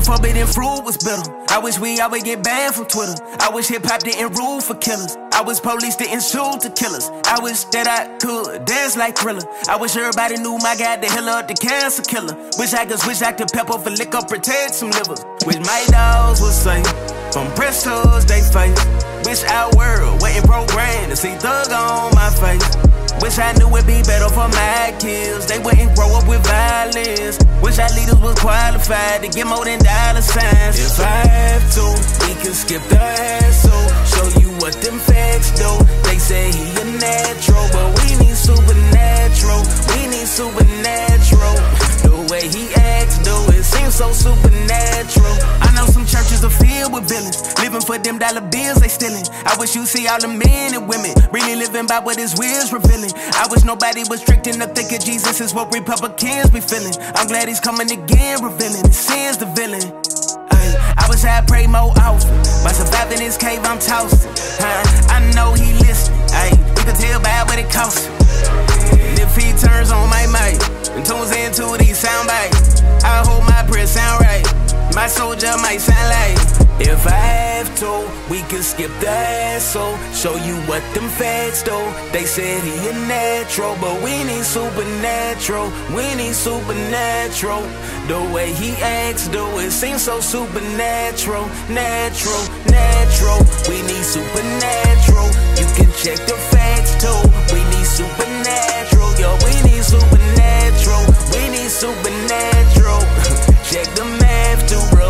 thinking forbidden fruit was bitter. I wish we always get banned from Twitter. I wish hip-hop didn't rule for killers. I wish police didn't shoot the killers. I wish that I could dance like Thriller. I wish everybody knew my guy, the healer, the cancer killer. Wish I could pepper for liquor, protect some livers. Wish my dogs were safe from pistols they face. Wish our world wasn't programmed to see thug on my face. Wish I knew it'd be better for my kids. They wouldn't grow up with violence. Wish our leaders was qualified to get more than dollar signs. If I have to, we can skip the hassle. Show you what them facts do. They say he a natural, but we need supernatural. We need supernatural. The way he acts, though, it seems so supernatural. I know some churches are filled with villains, living for them dollar bills they stealing. I wish you see all the men and women really living by what his will's revealing. I wish nobody was tricked into thinking Jesus is what Republicans be feeling. I'm glad he's coming again, revealing his sins the villain. I wish I prayed more often. By surviving this cave, I'm tossing. I know he listening. You can tell by what it costs. And if he turns on my mic and tunes into these sound bites, I hope my prayer sound right. My soldier might sound like, if I have to, we can skip the hassle. Show you what them facts do. They said he a natural, but we need supernatural. We need supernatural. The way he acts, though, it seems so supernatural. Natural, natural. We need supernatural. You can check the facts too. We need supernatural. Yo, we need supernatural. We need supernatural. Check the math too, bro.